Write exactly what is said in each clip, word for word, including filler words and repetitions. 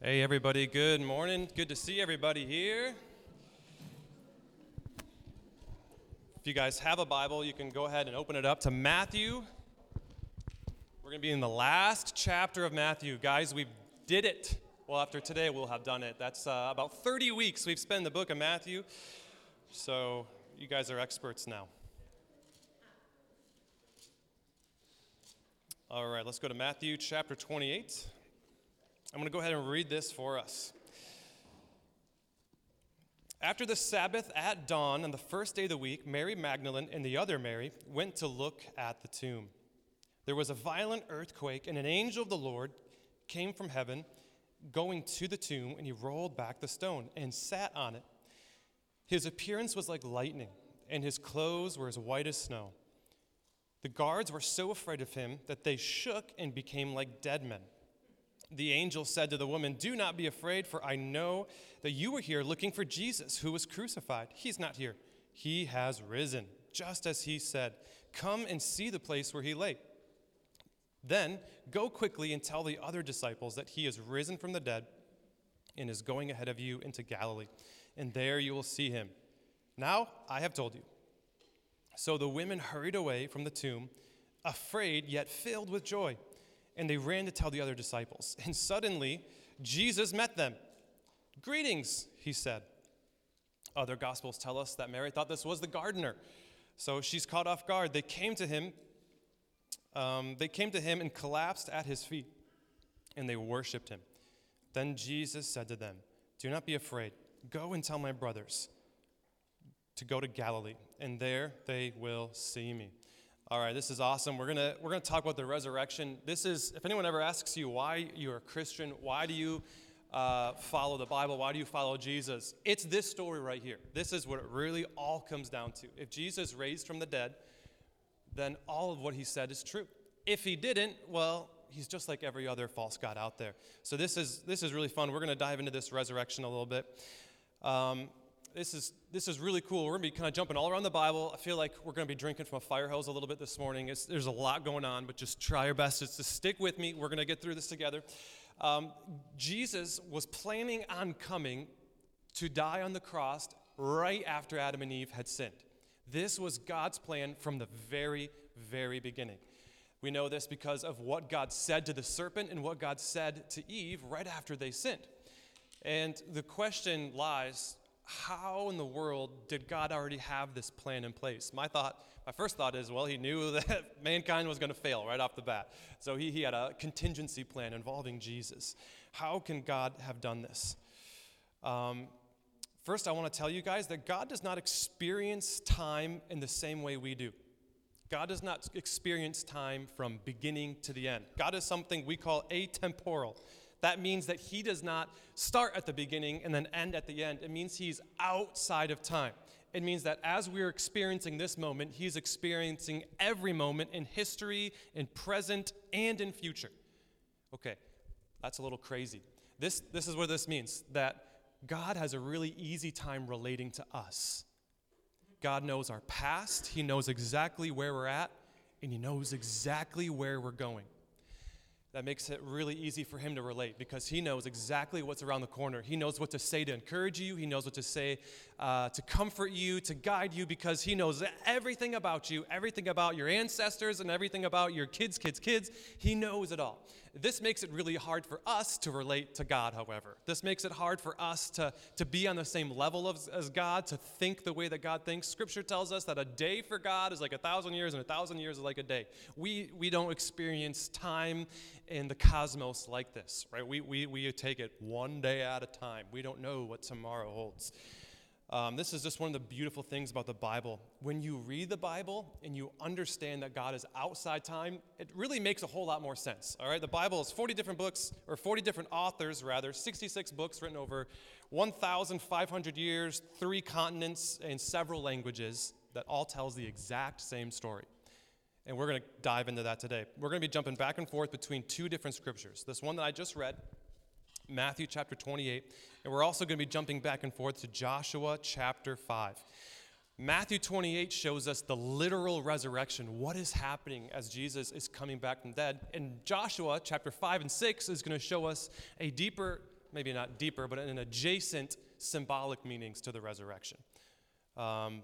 Hey everybody, good morning. Good to see everybody here. If you guys have a Bible, you can go ahead and open it up to Matthew. We're going to be in the last chapter of Matthew. Guys, we did it. Well, after today, we'll have done it. That's uh, about thirty weeks we've spent in the book of Matthew. So you guys are experts now. All right, let's go to Matthew chapter twenty-eight. I'm going to go ahead and read this for us. After the Sabbath at dawn on the first day of the week, Mary Magdalene and the other Mary went to look at the tomb. There was a violent earthquake, and an angel of the Lord came from heaven, going to the tomb, and he rolled back the stone and sat on it. His appearance was like lightning, and his clothes were as white as snow. The guards were so afraid of him that they shook and became like dead men. The angel said to the woman, "Do not be afraid, for I know that you were here looking for Jesus, who was crucified. He's not here. He has risen, just as he said. Come and see the place where he lay. Then go quickly and tell the other disciples that he is risen from the dead and is going ahead of you into Galilee, and there you will see him. Now I have told you." So the women hurried away from the tomb, afraid yet filled with joy. And they ran to tell the other disciples. And suddenly, Jesus met them. "Greetings," he said. Other Gospels tell us that Mary thought this was the gardener. So she's caught off guard. They came to him. Um, they came to him and collapsed at his feet. And they worshiped him. Then Jesus said to them, "Do not be afraid. Go and tell my brothers to go to Galilee. And there they will see me." All right, this is awesome. We're gonna we're gonna talk about the resurrection. This is, if anyone ever asks you why you're a Christian, why do you uh, follow the Bible, why do you follow Jesus? It's this story right here. This is what it really all comes down to. If Jesus raised from the dead, then all of what he said is true. If he didn't, well, he's just like every other false god out there. So this is this is really fun. We're gonna dive into this resurrection a little bit. Um, This is this is really cool. We're going to be kind of jumping all around the Bible. I feel like we're going to be drinking from a fire hose a little bit this morning. It's, there's a lot going on, but just try your best just to stick with me. We're going to get through this together. Um, Jesus was planning on coming to die on the cross right after Adam and Eve had sinned. This was God's plan from the very, very beginning. We know this because of what God said to the serpent and what God said to Eve right after they sinned. And the question lies, how in the world did God already have this plan in place? My thought, my first thought is, well, he knew that mankind was going to fail right off the bat. So he, he had a contingency plan involving Jesus. How can God have done this? Um, first, I want to tell you guys that God does not experience time in the same way we do. God does not experience time from beginning to the end. God is something we call atemporal. That means that he does not start at the beginning and then end at the end. It means he's outside of time. It means that as we're experiencing this moment, he's experiencing every moment in history, in present, and in future. Okay, that's a little crazy. This, this is what this means, that God has a really easy time relating to us. God knows our past, he knows exactly where we're at, and he knows exactly where we're going. That makes it really easy for him to relate because he knows exactly what's around the corner. He knows what to say to encourage you. He knows what to say uh, to comfort you, to guide you, because he knows everything about you, everything about your ancestors, and everything about your kids, kids, kids. He knows it all. This makes it really hard for us to relate to God, however. This makes it hard for us to, to be on the same level of, as God, to think the way that God thinks. Scripture tells us that a day for God is like a thousand years, and a thousand years is like a day. We, we don't experience time in the cosmos like this, right? We, we, we take it one day at a time. We don't know what tomorrow holds. Um, this is just one of the beautiful things about the Bible. When you read the Bible and you understand that God is outside time, it really makes a whole lot more sense, all right? The Bible is forty different books, or forty different authors, rather, sixty-six books written over one thousand five hundred years, three continents, and several languages that all tells the exact same story. And we're going to dive into that today. We're going to be jumping back and forth between two different scriptures. This one that I just read, Matthew chapter twenty-eight, and we're also going to be jumping back and forth to Joshua chapter five. Matthew twenty-eight shows us the literal resurrection, what is happening as Jesus is coming back from the dead. And Joshua chapter five and six is going to show us a deeper maybe not deeper, but an adjacent symbolic meanings to the resurrection. Um,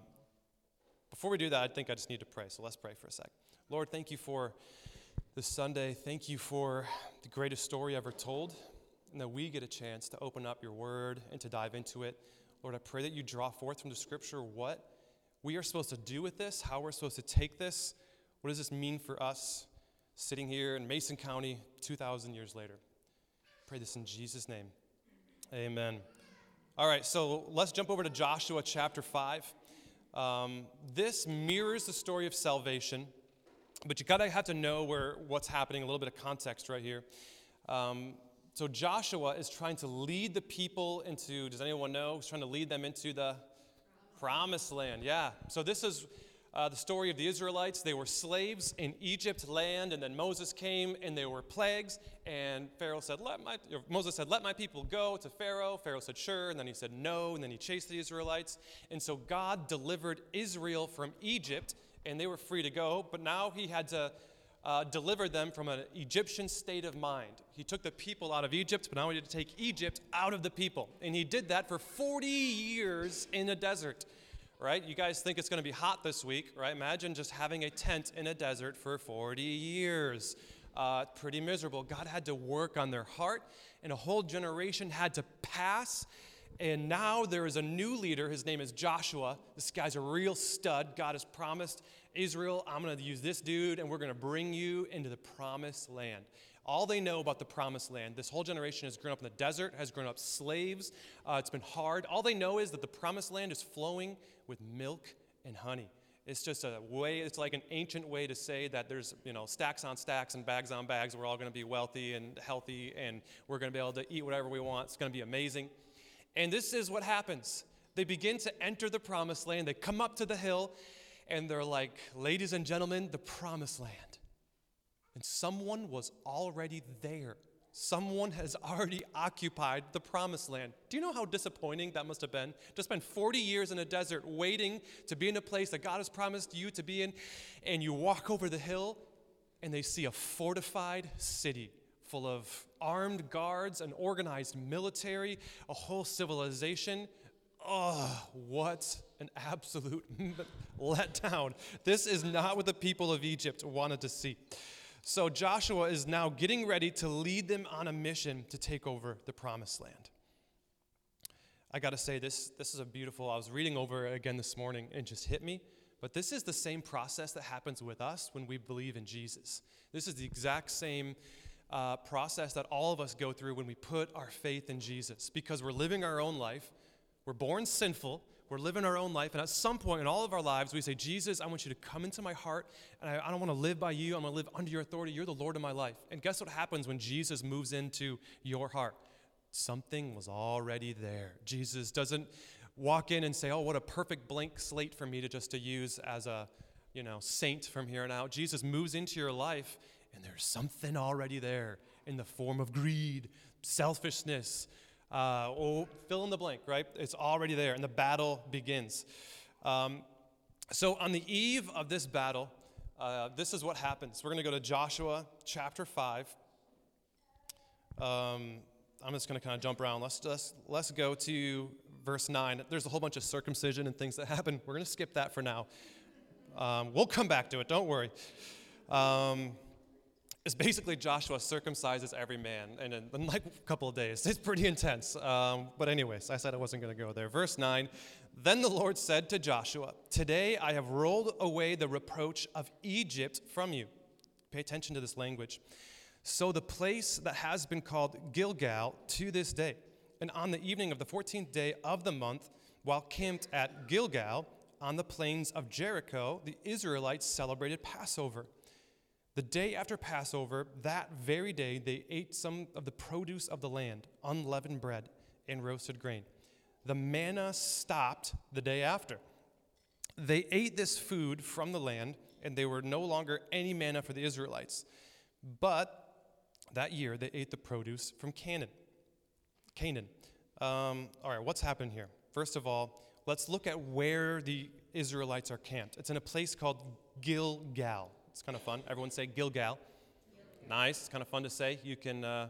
before we do that, I think I just need to pray, so let's pray for a sec. Lord, thank you for this Sunday. Thank you for the greatest story ever told, and that we get a chance to open up your word and to dive into it. Lord, I pray that you draw forth from the scripture what we are supposed to do with this, how we're supposed to take this. What does this mean for us sitting here in Mason County two thousand years later? Pray this in Jesus' name. Amen. All right, so let's jump over to Joshua chapter five. Um, this mirrors the story of salvation, but you gotta have to know where what's happening, a little bit of context right here. Um, so Joshua is trying to lead the people into, does anyone know? He's trying to lead them into the promised land. Yeah, so this is Uh, the story of the Israelites. They were slaves in Egypt land, and then Moses came, and there were plagues, and Pharaoh said, "Let my," or Moses said, "Let my people go," to Pharaoh. Pharaoh said, "Sure," and then he said, "No," and then he chased the Israelites, and so God delivered Israel from Egypt, and they were free to go, but now he had to uh, deliver them from an Egyptian state of mind. He took the people out of Egypt, but now he had to take Egypt out of the people, and he did that for forty years in the desert. Right? You guys think it's going to be hot this week, right? Imagine just having a tent in a desert for forty years. Uh, pretty miserable. God had to work on their heart, and a whole generation had to pass. And now there is a new leader. His name is Joshua. This guy's a real stud. God has promised Israel, I'm going to use this dude, and we're going to bring you into the promised land. All they know about the promised land, this whole generation has grown up in the desert, has grown up slaves. Uh, it's been hard. All they know is that the promised land is flowing with milk and honey. It's just a way, it's like an ancient way to say that there's, you know, stacks on stacks and bags on bags. We're all going to be wealthy and healthy, and we're going to be able to eat whatever we want. It's going to be amazing. And this is what happens. They begin to enter the promised land. They come up to the hill, and they're like, "Ladies and gentlemen, the promised land." And someone was already there. Someone has already occupied the promised land. Do you know how disappointing that must have been? To spend forty years in a desert waiting to be in a place that God has promised you to be in, and you walk over the hill, and they see a fortified city full of armed guards, an organized military, a whole civilization. Oh, what an absolute letdown. This is not what the people of Egypt wanted to see. So Joshua is now getting ready to lead them on a mission to take over the promised land. I got to say, this, this is a beautiful, I was reading over it again this morning and it just hit me, but this is the same process that happens with us when we believe in Jesus. This is the exact same uh, process that all of us go through when we put our faith in Jesus, because we're living our own life, we're born sinful, we're living our own life, and at some point in all of our lives, we say, "Jesus, I want you to come into my heart, and I, I don't want to live by you. I'm going to live under your authority. You're the Lord of my life." And guess what happens when Jesus moves into your heart? Something was already there. Jesus doesn't walk in and say, "Oh, what a perfect blank slate for me to just to use as a, you know, saint from here on out." Jesus moves into your life, and there's something already there in the form of greed, selfishness, Uh, oh, fill in the blank, right? It's already there, and the battle begins. Um, so on the eve of this battle, uh, this is what happens. We're going to go to Joshua chapter five. Um, I'm just going to kind of jump around. Let's just let's go to verse nine. There's a whole bunch of circumcision and things that happen. We're going to skip that for now. Um, we'll come back to it. Don't worry. Um, It's basically Joshua circumcises every man in, a, in like a couple of days. It's pretty intense. Um, but anyways, I said I wasn't going to go there. Verse nine, "Then the Lord said to Joshua, 'Today I have rolled away the reproach of Egypt from you.'" Pay attention to this language. "So the place that has been called Gilgal to this day. And on the evening of the fourteenth day of the month, while camped at Gilgal on the plains of Jericho, the Israelites celebrated Passover. The day after Passover, that very day, they ate some of the produce of the land, unleavened bread and roasted grain. The manna stopped the day after. They ate this food from the land, and there were no longer any manna for the Israelites. But that year, they ate the produce from Canaan. Canaan. Um, all right, what's happened here? First of all, let's look at where the Israelites are camped. It's in a place called Gilgal. It's kind of fun. Everyone say Gilgal. Nice. It's kind of fun to say. You can uh,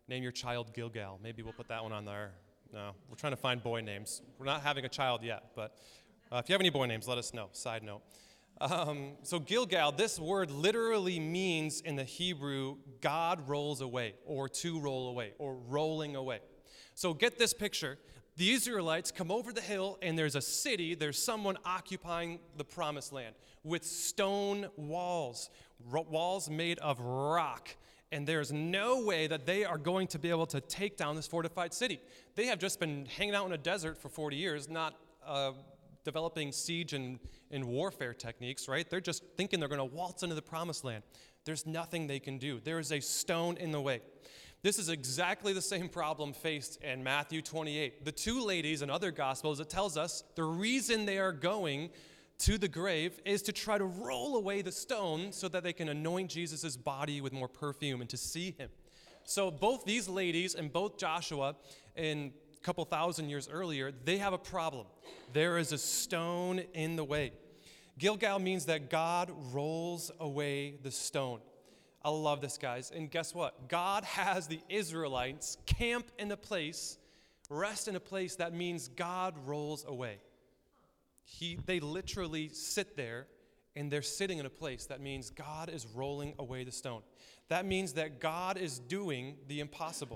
name your child Gilgal. Maybe we'll put that one on there. No, we're trying to find boy names. We're not having a child yet, but uh, if you have any boy names, let us know. Side note. Um, so Gilgal, this word literally means in the Hebrew, God rolls away, or to roll away, or rolling away. So get this picture. The Israelites come over the hill, and there's a city, there's someone occupying the promised land with stone walls, ro- walls made of rock. And there's no way that they are going to be able to take down this fortified city. They have just been hanging out in a desert for forty years, not uh, developing siege and, and warfare techniques, right? They're just thinking they're going to waltz into the promised land. There's nothing they can do. There is a stone in the way. This is exactly the same problem faced in Matthew twenty-eight. The two ladies in other Gospels, it tells us the reason they are going to the grave is to try to roll away the stone so that they can anoint Jesus' body with more perfume and to see him. So both these ladies and both Joshua, in a couple thousand years earlier, they have a problem. There is a stone in the way. Gilgal means that God rolls away the stone. I love this, guys. And guess what? God has the Israelites camp in a place, rest in a place that means God rolls away. He, they literally sit there, and they're sitting in a place that means God is rolling away the stone. That means that God is doing the impossible.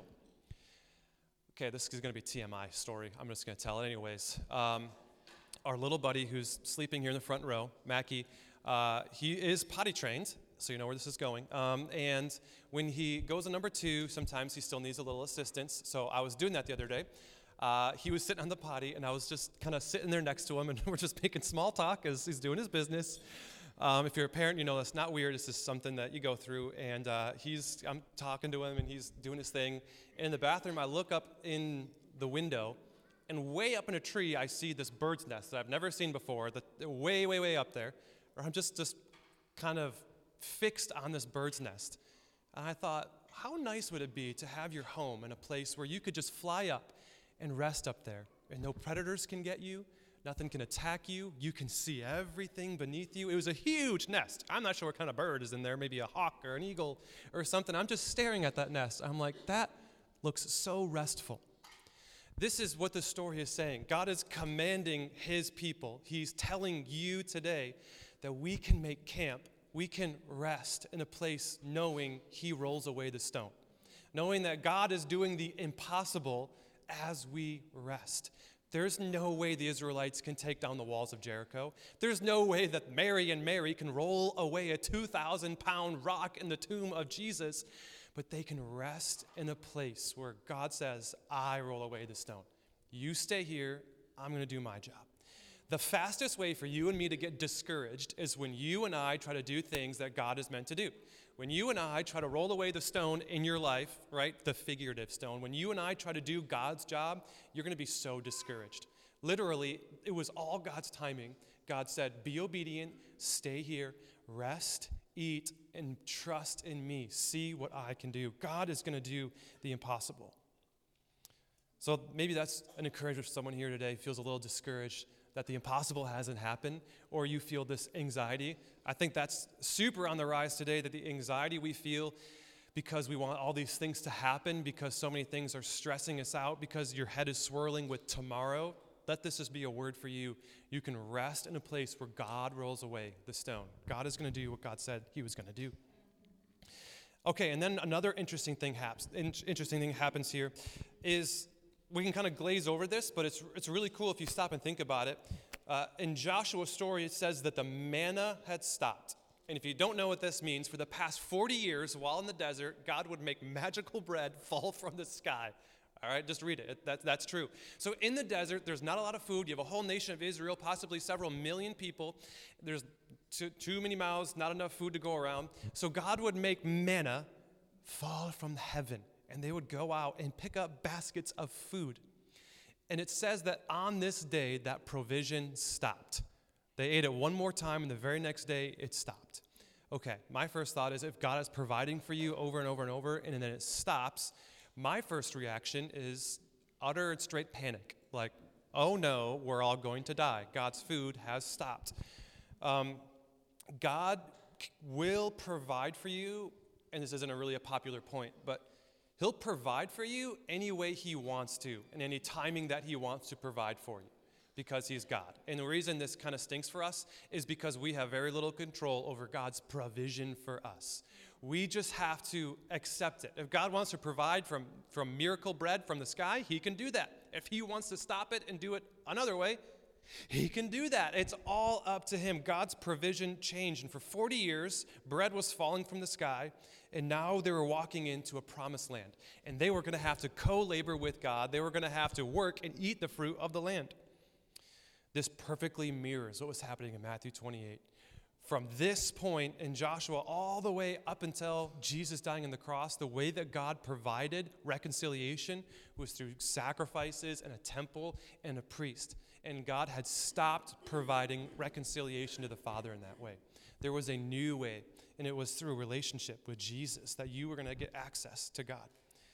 Okay, this is going to be a T M I story. I'm just going to tell it anyways. Um, our little buddy who's sleeping here in the front row, Mackie, uh, he is potty trained, so you know where this is going. Um, and when he goes to number two, sometimes he still needs a little assistance. So I was doing that the other day. Uh, he was sitting on the potty, and I was just kind of sitting there next to him, and we're just making small talk as he's doing his business. Um, if you're a parent, you know that's not weird. It's just something that you go through. And uh, he's, I'm talking to him, and he's doing his thing. And in the bathroom, I look up in the window, and way up in a tree, I see this bird's nest that I've never seen before. That way, way, way up there. Or I'm just, just kind of fixed on this bird's nest. And I thought, how nice would it be to have your home in a place where you could just fly up and rest up there, and no predators can get you, nothing can attack you, you can see everything beneath you. It was a huge nest. I'm not sure what kind of bird is in there, maybe a hawk or an eagle or something. I'm just staring at that nest. I'm like, that looks so restful. This is what the story is saying. God is commanding his people. He's telling you today that we can make camp, we can rest in a place knowing he rolls away the stone, knowing that God is doing the impossible as we rest. There's no way the Israelites can take down the walls of Jericho. There's no way that Mary and Mary can roll away a two thousand pound rock in the tomb of Jesus, but they can rest in a place where God says, I roll away the stone. You stay here, I'm going to do my job. The fastest way for you and me to get discouraged is when you and I try to do things that God is meant to do. When you and I try to roll away the stone in your life, right, the figurative stone, when you and I try to do God's job, you're going to be so discouraged. Literally, it was all God's timing. God said, be obedient, stay here, rest, eat, and trust in me. See what I can do. God is going to do the impossible. So maybe that's an encouragement for someone here today who feels a little discouraged that the impossible hasn't happened, or you feel this anxiety. I think that's super on the rise today, that the anxiety we feel because we want all these things to happen, because so many things are stressing us out, because your head is swirling with tomorrow. Let this just be a word for you. You can rest in a place where God rolls away the stone. God is going to do what God said he was going to do. Okay, and then another interesting thing happens. Interesting thing happens here is we can kind of glaze over this, but it's it's really cool if you stop and think about it. Uh, in Joshua's story, it says that the manna had stopped. And if you don't know what this means, for the past forty years while in the desert, God would make magical bread fall from the sky. All right, just read it. That, that's true. So in the desert, there's not a lot of food. You have a whole nation of Israel, possibly several million people. There's too, too many mouths, not enough food to go around. So God would make manna fall from heaven, and they would go out and pick up baskets of food. And it says that on this day, that provision stopped. They ate it one more time, and the very next day, it stopped. Okay, my first thought is if God is providing for you over and over and over, and then it stops, my first reaction is utter and straight panic. Like, oh no, we're all going to die. God's food has stopped. Um, God will provide for you, and this isn't a really a popular point, but He'll provide for you any way he wants to, and any timing that he wants to provide for you, because he's God. And the reason this kind of stinks for us is because we have very little control over God's provision for us. We just have to accept it. If God wants to provide from, from miracle bread from the sky, he can do that. If he wants to stop it and do it another way, he can do that. It's all up to him. God's provision changed. And for forty years, bread was falling from the sky, and now they were walking into a promised land. And they were going to have to co-labor with God. They were going to have to work and eat the fruit of the land. This perfectly mirrors what was happening in Matthew twenty-eight. From this point in Joshua all the way up until Jesus dying on the cross, the way that God provided reconciliation was through sacrifices and a temple and a priest. And God had stopped providing reconciliation to the Father in that way. There was a new way, and it was through a relationship with Jesus that you were going to get access to God.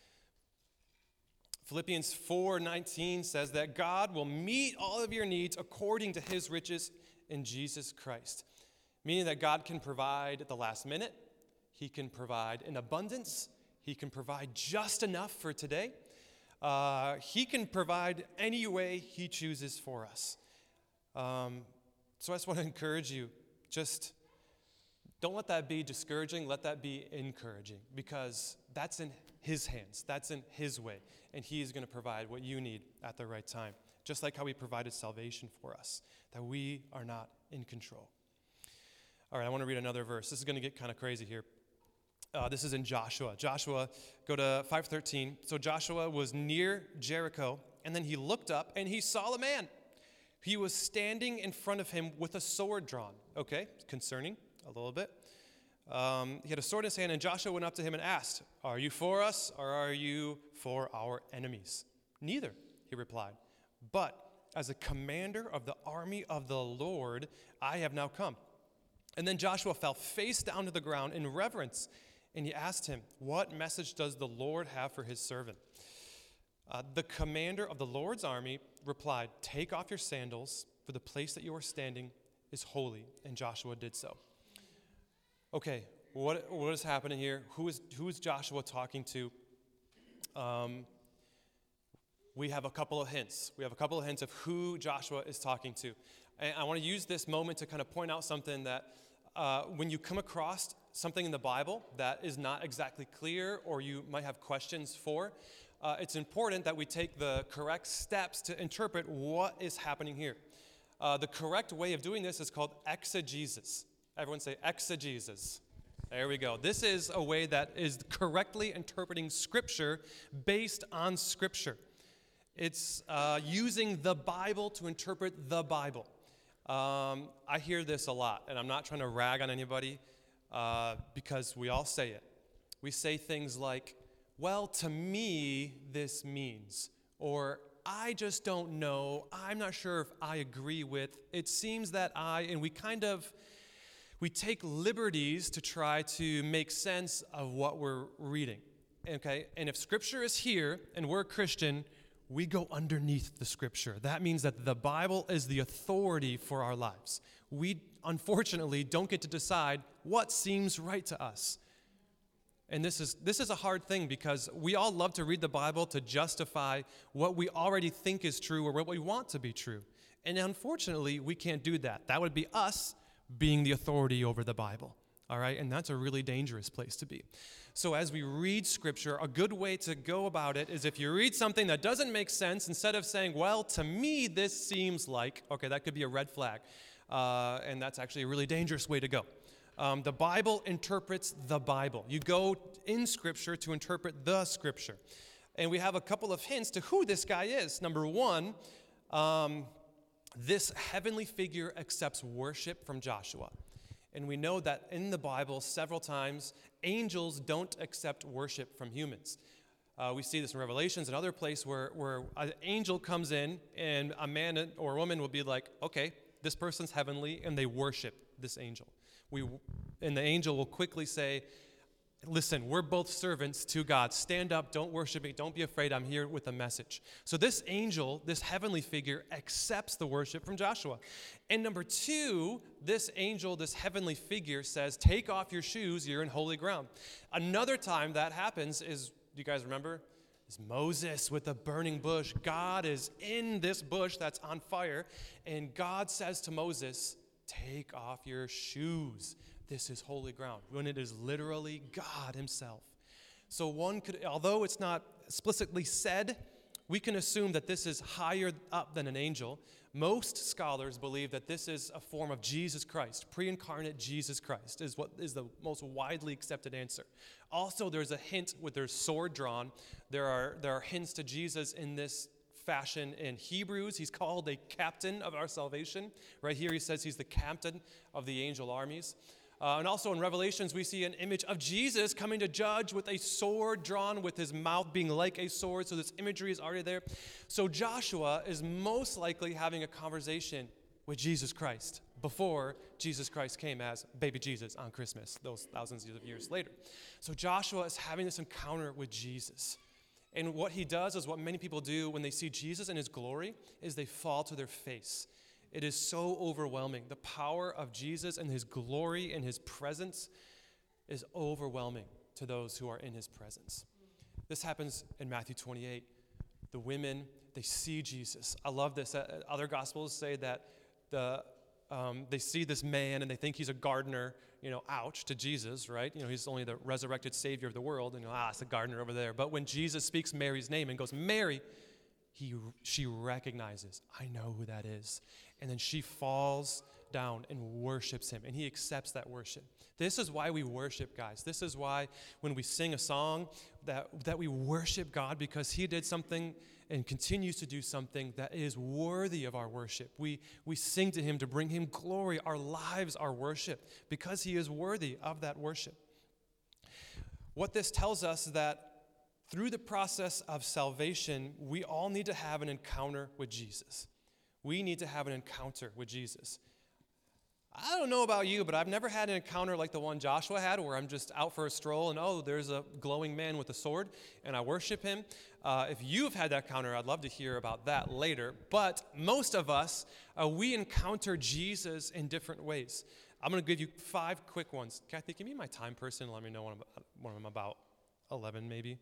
Philippians four nineteen says that God will meet all of your needs according to his riches in Jesus Christ. Meaning that God can provide at the last minute. He can provide in abundance. He can provide just enough for today. Uh, he can provide any way he chooses for us. Um, so I just want to encourage you, just don't let that be discouraging. Let that be encouraging, because that's in his hands. That's in his way. And he is going to provide what you need at the right time, just like how he provided salvation for us, that we are not in control. All right, I want to read another verse. This is going to get kind of crazy here. Uh, this is in Joshua. Joshua, go to five thirteen. So Joshua was near Jericho, and then he looked up, and he saw a man. He was standing in front of him with a sword drawn. Okay, concerning a little bit. Um, he had a sword in his hand, and Joshua went up to him and asked, "Are you for us, or are you for our enemies?" "Neither," he replied. "But as a commander of the army of the Lord, I have now come." And then Joshua fell face down to the ground in reverence, and he asked him, "What message does the Lord have for his servant?" Uh, the commander of the Lord's army replied, "Take off your sandals, for the place that you are standing is holy." And Joshua did so. Okay, what what is happening here? Who is who is Joshua talking to? Um, we have a couple of hints. We have a couple of hints of who Joshua is talking to. And I want to use this moment to kind of point out something that uh, when you come across something in the Bible that is not exactly clear, or you might have questions for, uh, it's important that we take the correct steps to interpret what is happening here. Uh, the correct way of doing this is called exegesis. Everyone say exegesis. There we go. This is a way that is correctly interpreting Scripture based on Scripture. It's uh, using the Bible to interpret the Bible. Um, I hear this a lot, and I'm not trying to rag on anybody uh, because we all say it. We say things like, "Well, to me, this means," or "I just don't know. I'm not sure if I agree with. It seems that I," and we kind of, we take liberties to try to make sense of what we're reading, okay? And if Scripture is here and we're a Christian, we go underneath the Scripture. That means that the Bible is the authority for our lives. We, unfortunately, don't get to decide what seems right to us. And this is this is a hard thing, because we all love to read the Bible to justify what we already think is true or what we want to be true. And unfortunately, we can't do that. That would be us being the authority over the Bible. All right? And that's a really dangerous place to be. So as we read Scripture, a good way to go about it is if you read something that doesn't make sense, instead of saying, "Well, to me, this seems like," okay, that could be a red flag. Uh, and that's actually a really dangerous way to go. Um, the Bible interprets the Bible. You go in Scripture to interpret the Scripture. And we have a couple of hints to who this guy is. Number one, um, this heavenly figure accepts worship from Joshua. And we know that in the Bible, several times, angels don't accept worship from humans. Uh, we see this in Revelations and other places where, where an angel comes in and a man or a woman will be like, "Okay, this person's heavenly," and they worship this angel. We, and the angel will quickly say, "Listen, we're both servants to God. Stand up, don't worship me, don't be afraid, I'm here with a message." So this angel, this heavenly figure, accepts the worship from Joshua. And number two, this angel, this heavenly figure says, "Take off your shoes, you're in holy ground." Another time that happens is Do you guys remember? It's Moses with the burning bush. God is in this bush that's on fire, and God says to Moses, take off your shoes. This is holy ground, when it is literally God himself. So one could, although it's not explicitly said, we can assume that this is higher up than an angel. Most scholars believe that this is a form of Jesus Christ. Pre-incarnate Jesus Christ is what is the most widely accepted answer. Also, there's a hint with their sword drawn. There are, there are hints to Jesus in this fashion in Hebrews. He's called a captain of our salvation. Right here he says he's the captain of the angel armies. Uh, and also in Revelations, we see an image of Jesus coming to judge with a sword drawn, with his mouth being like a sword. So this imagery is already there. So Joshua is most likely having a conversation with Jesus Christ before Jesus Christ came as baby Jesus on Christmas, those thousands of years later. So Joshua is having this encounter with Jesus. And what he does is what many people do when they see Jesus in his glory, is they fall to their face. It is so overwhelming. The power of Jesus and his glory and his presence is overwhelming to those who are in his presence. This happens in Matthew twenty-eight. The women, they see Jesus. I love this. Other gospels say that the um, they see this man and they think he's a gardener, you know, ouch, to Jesus, right? You know, he's only the resurrected Savior of the world, and you know, ah, it's a gardener over there. But when Jesus speaks Mary's name and goes, Mary, he, she recognizes, I know who that is. And then she falls down and worships him, and he accepts that worship. This is why we worship, guys. This is why when we sing a song that, that we worship God, because he did something and continues to do something that is worthy of our worship. We, we sing to him to bring him glory. Our lives are worship because he is worthy of that worship. What this tells us is that through the process of salvation, we all need to have an encounter with Jesus. We need to have an encounter with Jesus. I don't know about you, but I've never had an encounter like the one Joshua had, where I'm just out for a stroll and, oh, there's a glowing man with a sword, and I worship him. Uh, if you've had that encounter, I'd love to hear about that later. But most of us, uh, we encounter Jesus in different ways. I'm going to give you five quick ones. Kathy, give me my time person and let me know when I'm, when I'm about eleven, maybe.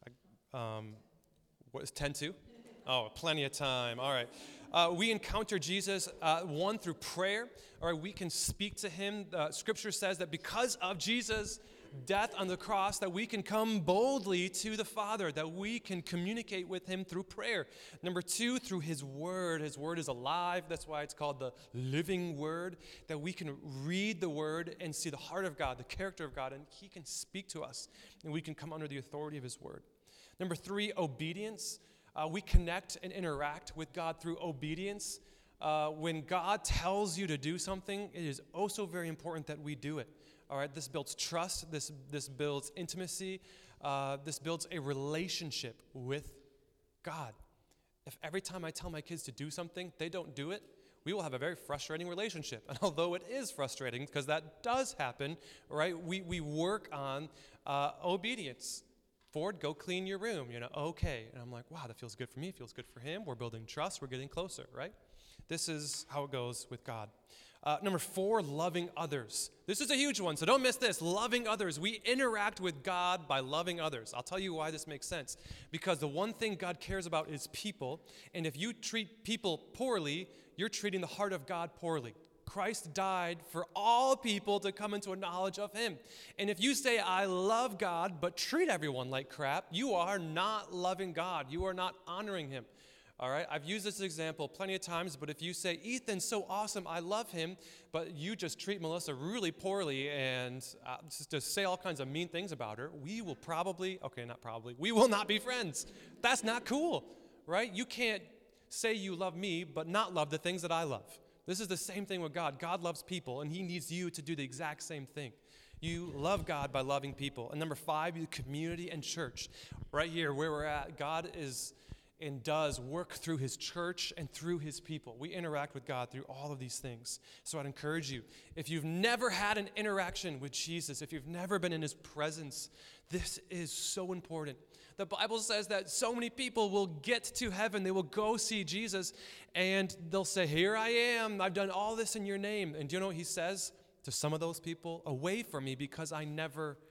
Um, what is ten to? Oh, plenty of time. All right. Uh, we encounter Jesus, uh, one, through prayer. All right, we can speak to him. Uh, scripture says that because of Jesus' death on the cross, that we can come boldly to the Father, that we can communicate with him through prayer. Number two, through his word. His word is alive. That's why it's called the living word, that we can read the word and see the heart of God, the character of God, and he can speak to us, and we can come under the authority of his word. Number three, obedience. Uh, we connect and interact with God through obedience. Uh, when God tells you to do something, it is also very important that we do it. All right, this builds trust. This this builds intimacy. Uh, this builds a relationship with God. If every time I tell my kids to do something, they don't do it, we will have a very frustrating relationship. And although it is frustrating, because that does happen, right? We we work on uh, obedience. Ford, go clean your room, you know, okay. And I'm like, wow, that feels good for me, feels good for him. We're building trust, we're getting closer, right? This is how it goes with God. Uh, number four, loving others. This is a huge one, so don't miss this. Loving others. We interact with God by loving others. I'll tell you why this makes sense. Because the one thing God cares about is people, and if you treat people poorly, you're treating the heart of God poorly. Christ died for all people to come into a knowledge of him. And if you say, I love God, but treat everyone like crap, you are not loving God. You are not honoring him. All right? I've used this example plenty of times, but if you say, Ethan's so awesome, I love him, but you just treat Melissa really poorly and uh, just, just say all kinds of mean things about her, we will probably, okay, not probably, we will not be friends. That's not cool, right? You can't say you love me, but not love the things that I love. This is the same thing with God. God loves people, and he needs you to do the exact same thing. You love God by loving people. And number five, you community and church. Right here where we're at, God is and does work through his church and through his people. We interact with God through all of these things. So I'd encourage you, if you've never had an interaction with Jesus, if you've never been in his presence, this is so important. The Bible says that so many people will get to heaven, they will go see Jesus, and they'll say, here I am, I've done all this in your name. And do you know what he says to some of those people? Away from me, because I never,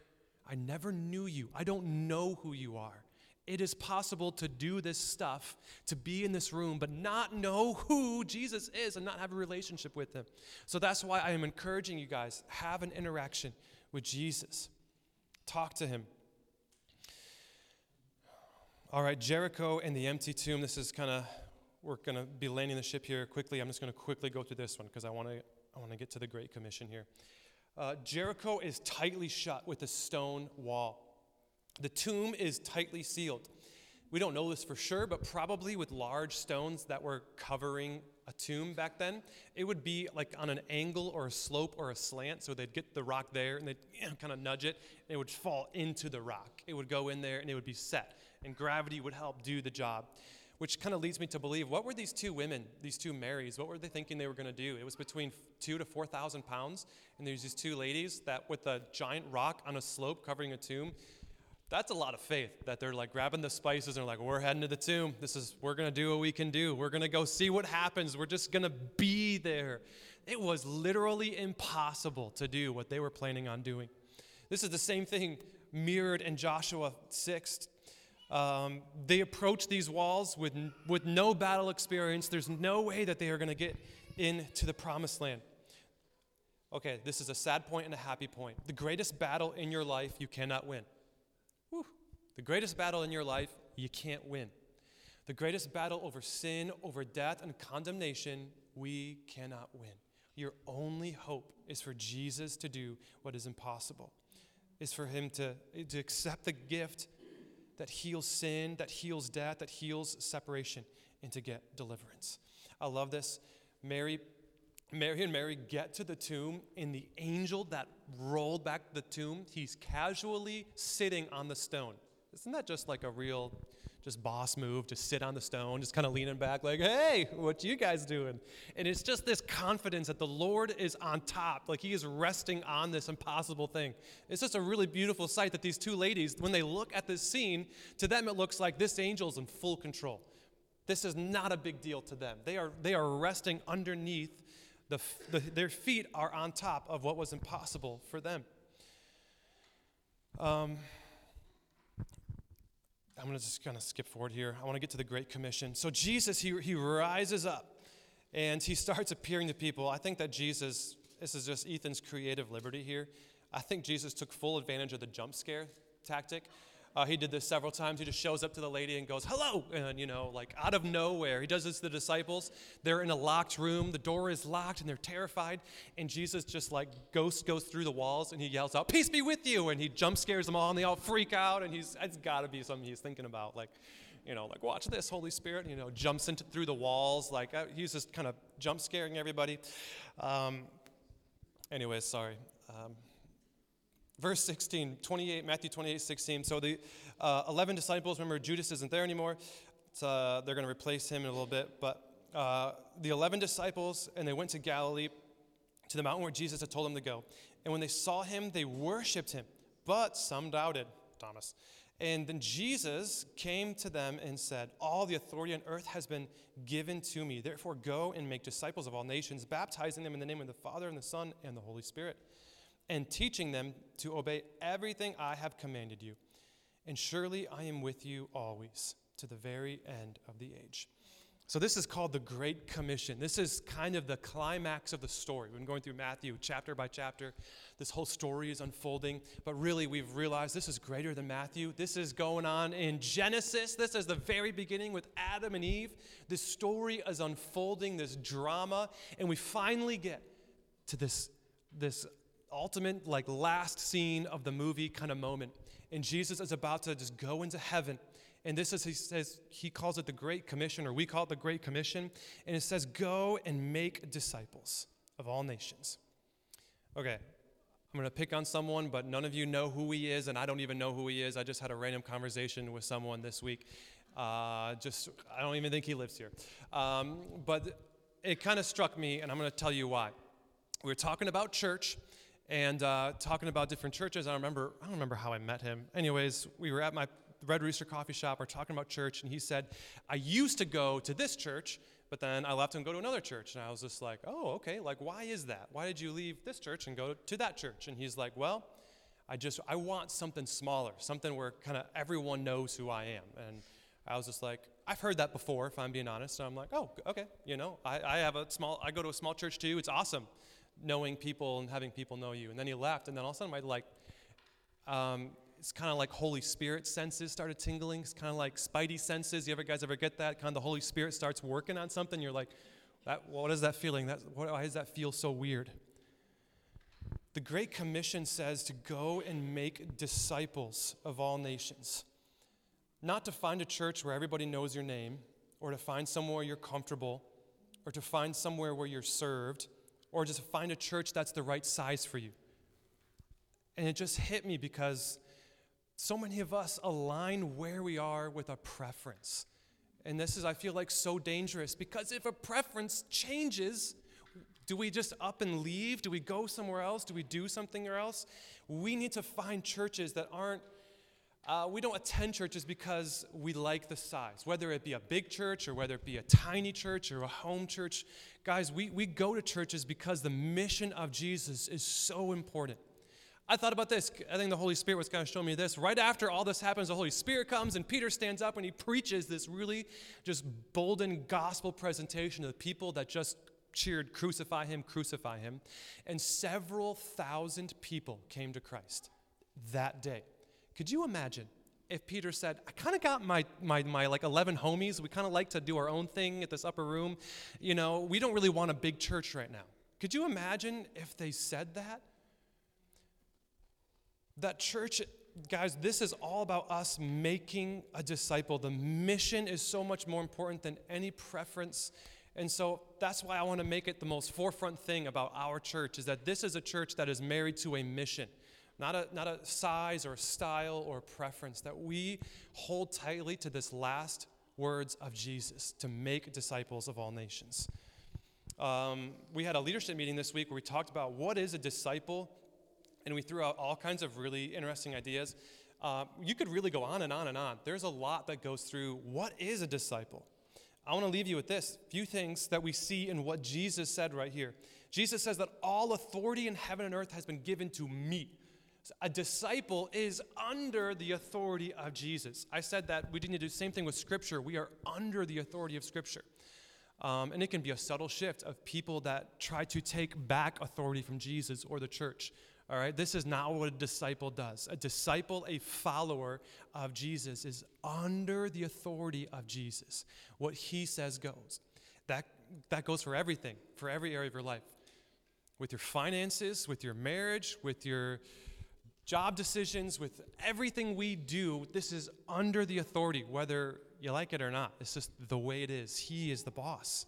I never knew you. I don't know who you are. It is possible to do this stuff, to be in this room, but not know who Jesus is and not have a relationship with him. So that's why I am encouraging you guys, have an interaction with Jesus. Talk to him. All right, Jericho and the empty tomb. This is kind of, we're going to be landing the ship here quickly. I'm just going to quickly go through this one because I want to I want to get to the Great Commission here. Uh, Jericho is tightly shut with a stone wall. The tomb is tightly sealed. We don't know this for sure, but probably with large stones that were covering a tomb back then, it would be like on an angle or a slope or a slant, so they'd get the rock there and they'd you know, kind of nudge it, and it would fall into the rock. It would go in there and it would be set, and gravity would help do the job, which kind of leads me to believe, what were these two women, these two Marys, what were they thinking they were going to do? It was between two to four thousand pounds, and there's these two ladies that with a giant rock on a slope covering a tomb. That's a lot of faith that they're like grabbing the spices and they're like, we're heading to the tomb. This is, we're going to do what we can do. We're going to go see what happens. We're just going to be there. It was literally impossible to do what they were planning on doing. This is the same thing mirrored in Joshua six. Um, they approach these walls with, with no battle experience. There's no way that they are going to get into the promised land. Okay, this is a sad point and a happy point. The greatest battle in your life, you cannot win. Whew. The greatest battle in your life, you can't win. The greatest battle over sin, over death, and condemnation, we cannot win. Your only hope is for Jesus to do what is impossible, is for him to, to accept the gift that heals sin, that heals death, that heals separation, and to get deliverance. I love this. Mary, Mary and Mary get to the tomb, and the angel that rolled back the tomb, he's casually sitting on the stone. Isn't that just like a real, just boss move, to sit on the stone, just kind of leaning back like, hey, what you guys doing? And it's just this confidence that the Lord is on top, like he is resting on this impossible thing. It's just a really beautiful sight that these two ladies, when they look at this scene, to them it looks like this angel's in full control. This is not a big deal to them. They are, they are resting underneath The, the, their feet are on top of what was impossible for them. Um, I'm going to just kind of skip forward here. I want to get to the Great Commission. So Jesus, he, he rises up, and he starts appearing to people. I think that Jesus, this is just Ethan's creative liberty here. I think Jesus took full advantage of the jump scare tactic. Uh, he did this several times. He just shows up to the lady and goes, hello, and, you know, like out of nowhere. He does this to the disciples. They're in a locked room. The door is locked, and they're terrified. And Jesus just, like, ghost goes through the walls, and he yells out, peace be with you, and he jump scares them all, and they all freak out, and he's it's got to be something he's thinking about, like, you know, like, watch this, Holy Spirit, you know, jumps into through the walls. Like, uh, he's just kind of jump scaring everybody. Um, anyways, sorry. Um, Verse sixteen, twenty-eight, Matthew twenty-eight, sixteen. So the uh, eleven disciples, remember Judas isn't there anymore. Uh, they're going to replace him in a little bit. But uh, the eleven disciples, and they went to Galilee, to the mountain where Jesus had told them to go. And when they saw him, they worshiped him. But some doubted, Thomas. And then Jesus came to them and said, all the authority on earth has been given to me. Therefore go and make disciples of all nations, baptizing them in the name of the Father and the Son and the Holy Spirit, and teaching them to obey everything I have commanded you. And surely I am with you always, to the very end of the age. So this is called the Great Commission. This is kind of the climax of the story. We've been going through Matthew chapter by chapter. This whole story is unfolding. But really, we've realized this is greater than Matthew. This is going on in Genesis. This is the very beginning with Adam and Eve. This story is unfolding, this drama. And we finally get to this, this ultimate, like, last scene of the movie kind of moment. And Jesus is about to just go into heaven. And this is, he says, he calls it the Great Commission, or we call it the Great Commission. And it says, go and make disciples of all nations. Okay, I'm going to pick on someone, but none of you know who he is, and I don't even know who he is. I just had a random conversation with someone this week. Uh, just, I don't even think he lives here. Um, but it kind of struck me, and I'm going to tell you why. We were talking about church, and uh, talking about different churches. I don't remember, I don't remember how I met him. Anyways, we were at my Red Rooster coffee shop. We're talking about church, and he said, I used to go to this church, but then I left and go to another church. And I was just like, oh, okay, like, why is that? Why did you leave this church and go to that church? And he's like, well, I just, I want something smaller, something where kind of everyone knows who I am. And I was just like, I've heard that before, if I'm being honest. So I'm like, oh, okay, you know, I, I have a small, I go to a small church too. It's awesome knowing people and having people know you. And then he left, and then all of a sudden my like, um, it's kind of like Holy Spirit senses started tingling. It's kind of like Spidey senses. You ever guys ever get that? Kind of the Holy Spirit starts working on something. You're like, that, what is that feeling? That, why does that feel so weird? The Great Commission says to go and make disciples of all nations. Not to find a church where everybody knows your name, or to find somewhere you're comfortable, or to find somewhere where you're served, or just find a church that's the right size for you. And it just hit me because so many of us align where we are with a preference. And this is, I feel like, so dangerous, because if a preference changes, do we just up and leave? Do we go somewhere else? Do we do something else? We need to find churches that aren't, uh, we don't attend churches because we like the size, whether it be a big church or whether it be a tiny church or a home church. Guys, we, we go to churches because the mission of Jesus is so important. I thought about this. I think the Holy Spirit was kind of showing me this. Right after all this happens, the Holy Spirit comes and Peter stands up and he preaches this really just bolden gospel presentation to the people that just cheered, crucify him, crucify him. And several thousand people came to Christ that day. Could you imagine if Peter said, I kind of got my, my, my like eleven homies. We kind of like to do our own thing at this upper room. You know, we don't really want a big church right now. Could you imagine if they said that? That church, guys, this is all about us making a disciple. The mission is so much more important than any preference. And so that's why I want to make it the most forefront thing about our church, is that this is a church that is married to a mission, not a, not a size or style or preference, that we hold tightly to this last words of Jesus, to make disciples of all nations. Um, we had a leadership meeting this week where we talked about what is a disciple, and we threw out all kinds of really interesting ideas. Uh, you could really go on and on and on. There's a lot that goes through what is a disciple. I want to leave you with this few things that we see in what Jesus said right here. Jesus says that all authority in heaven and earth has been given to me. So a disciple is under the authority of Jesus. I said that we need to do the same thing with Scripture. We are under the authority of Scripture. Um, and it can be a subtle shift of people that try to take back authority from Jesus or the church. All right, this is not what a disciple does. A disciple, a follower of Jesus, is under the authority of Jesus. What he says goes. That, that goes for everything, for every area of your life. With your finances, with your marriage, with your job decisions, with everything we do, this is under the authority, whether you like it or not. It's just the way it is. He is the boss.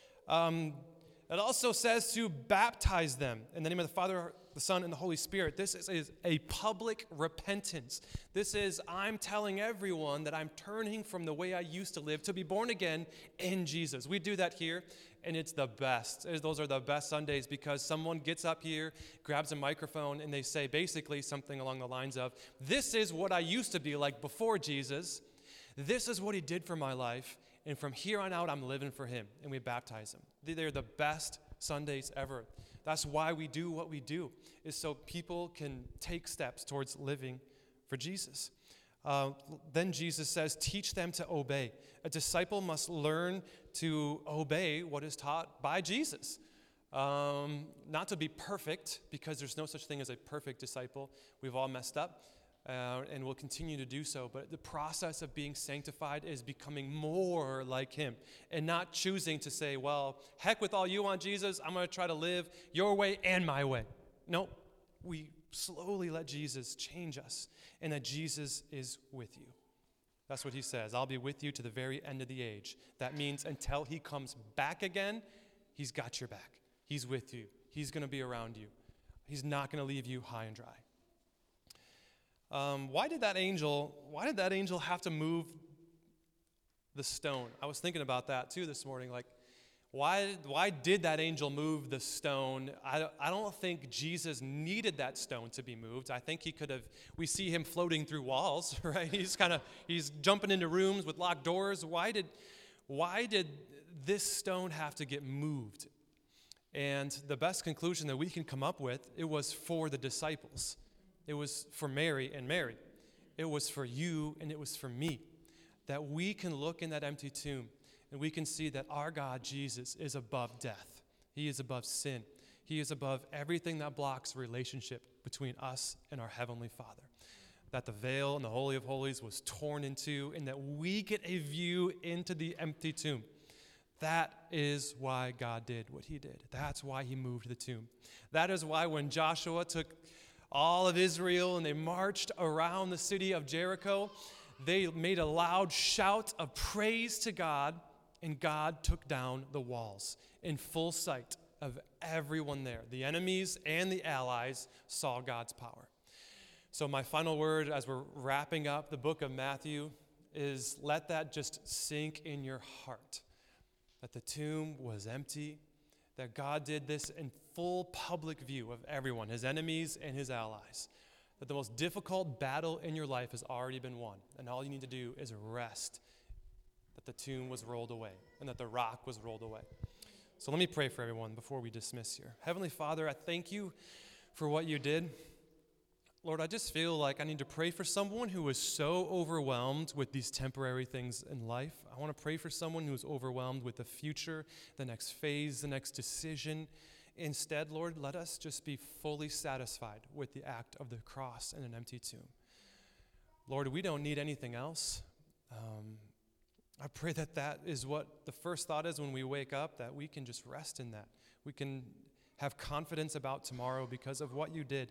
Um, it also says to baptize them in the name of the Father, the Son, and the Holy Spirit. This is, is a public repentance. This is, I'm telling everyone that I'm turning from the way I used to live to be born again in Jesus. We do that here, and it's the best. Those are the best Sundays because someone gets up here, grabs a microphone, and they say basically something along the lines of, this is what I used to be like before Jesus. This is what he did for my life, and from here on out, I'm living for him, and we baptize him. They're the best Sundays ever. That's why we do what we do, is so people can take steps towards living for Jesus. Uh, then Jesus says, teach them to obey. A disciple must learn to obey what is taught by Jesus. Um, not to be perfect, because there's no such thing as a perfect disciple. We've all messed up. Uh, and will continue to do so. But the process of being sanctified is becoming more like him and not choosing to say, well, heck with all you want, Jesus. I'm going to try to live your way and my way. No, we slowly let Jesus change us, and that Jesus is with you. That's what he says. I'll be with you to the very end of the age. That means until he comes back again, he's got your back. He's with you. He's going to be around you. He's not going to leave you high and dry. Um, why did that angel, why did that angel have to move the stone? I was thinking about that too this morning. Like, why, why did that angel move the stone? I, I don't think Jesus needed that stone to be moved. I think he could have, we see him floating through walls, right? He's kind of, he's jumping into rooms with locked doors. Why did, why did this stone have to get moved? And the best conclusion that we can come up with, it was for the disciples. It was for Mary and Mary. It was for you and it was for me. That we can look in that empty tomb and we can see that our God, Jesus, is above death. He is above sin. He is above everything that blocks relationship between us and our Heavenly Father. That the veil in the Holy of Holies was torn in two and that we get a view into the empty tomb. That is why God did what he did. That's why he moved the tomb. That is why when Joshua took all of Israel and they marched around the city of Jericho, they made a loud shout of praise to God, and God took down the walls in full sight of everyone there. The enemies and the allies saw God's power. So my final word as we're wrapping up the book of Matthew is let that just sink in your heart. That the tomb was empty, that God did this in full public view of everyone, his enemies and his allies. That the most difficult battle in your life has already been won, and all you need to do is rest that the tomb was rolled away and that the rock was rolled away. So let me pray for everyone before we dismiss here. Heavenly Father, I thank you for what you did. Lord, I just feel like I need to pray for someone who is so overwhelmed with these temporary things in life. I want to pray for someone who is overwhelmed with the future, the next phase, the next decision. Instead, Lord, let us just be fully satisfied with the act of the cross and an empty tomb. Lord, we don't need anything else. Um, I pray that that is what the first thought is when we wake up, that we can just rest in that. We can have confidence about tomorrow because of what you did.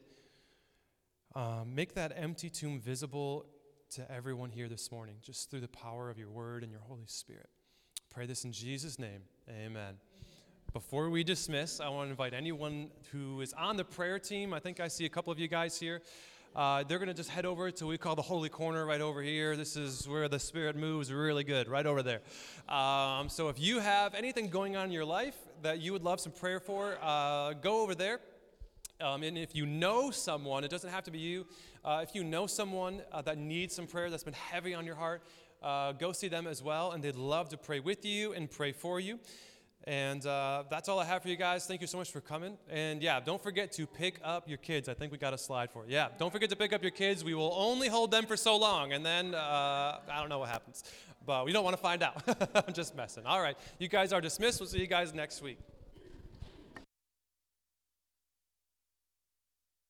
Um, make that empty tomb visible to everyone here this morning, just through the power of your word and your Holy Spirit. Pray this in Jesus' name. Amen. Before we dismiss, I want to invite anyone who is on the prayer team. I think I see a couple of you guys here. Uh, they're going to just head over to what we call the Holy Corner right over here. This is where the Spirit moves really good, right over there. Um, so if you have anything going on in your life that you would love some prayer for, uh, go over there. Um, and if you know someone, it doesn't have to be you, uh, if you know someone uh, that needs some prayer that's been heavy on your heart, uh, go see them as well, and they'd love to pray with you and pray for you. And uh, that's all I have for you guys. Thank you so much for coming. And yeah, don't forget to pick up your kids. I think we got a slide for it. Yeah, don't forget to pick up your kids. We will only hold them for so long, and then uh, I don't know what happens. But we don't want to find out. I'm just messing. All right, you guys are dismissed. We'll see you guys next week.